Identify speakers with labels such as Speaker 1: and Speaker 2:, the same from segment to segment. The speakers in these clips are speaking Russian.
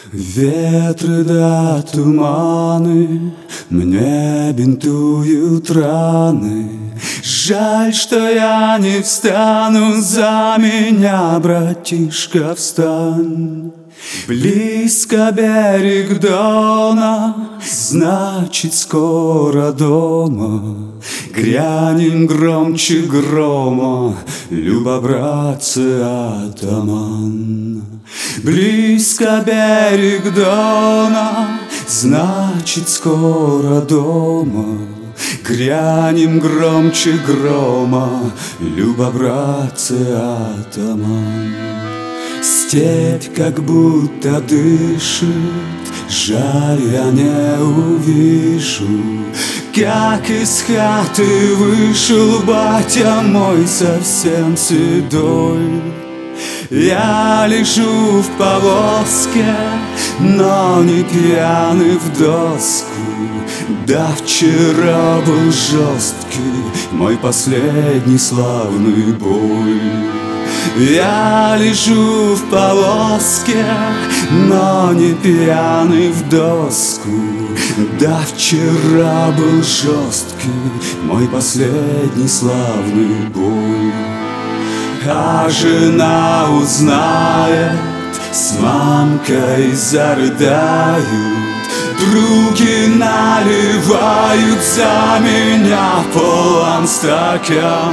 Speaker 1: Ветры да туманы мне бинтуют раны. Жаль, что я не встану, за меня, братишка, встань. Близко берег Дона, значит, скоро дома. Грянем громче грома, Любо-братцы, атаман. Близко берег Дона, значит, скоро дома. Грянем громче грома, Любо-братцы, атаман. Степь как будто дышит, жаль, я не увижу, как из хаты вышел батя мой совсем седой. Я лежу в повозке, но не пьяный в доску. Да вчера был жесткий мой последний славный бой. Я лежу в повозке, но не пьяный в доску. Да вчера был жесткий мой последний славный бой. А жена узнает, с мамкой зарыдают, други наливают за меня полон стакан.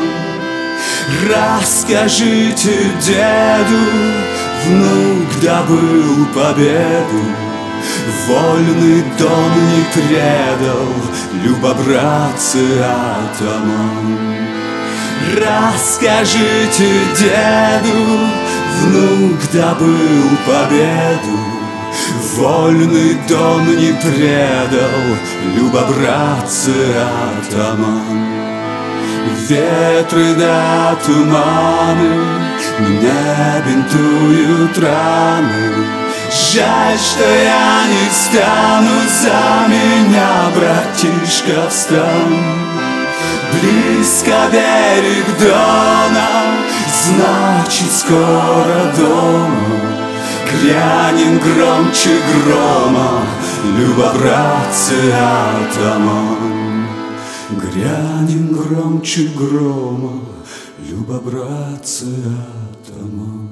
Speaker 1: Расскажите деду, внук добыл победу, вольный дом не предал, Любо-братцы, атаман. Расскажите деду, внук добыл победу, вольный дом не предал, Любо-братцы, атаман. Ветры да туманы мне бинтуют раны. Жаль, что я не встану, за меня, братишка, встань. Близко берег Дона, значит, скоро дома. Грянем громче грома, Любо-братцы, атаман. Грянем громче грома, Любо-братцы, атаман.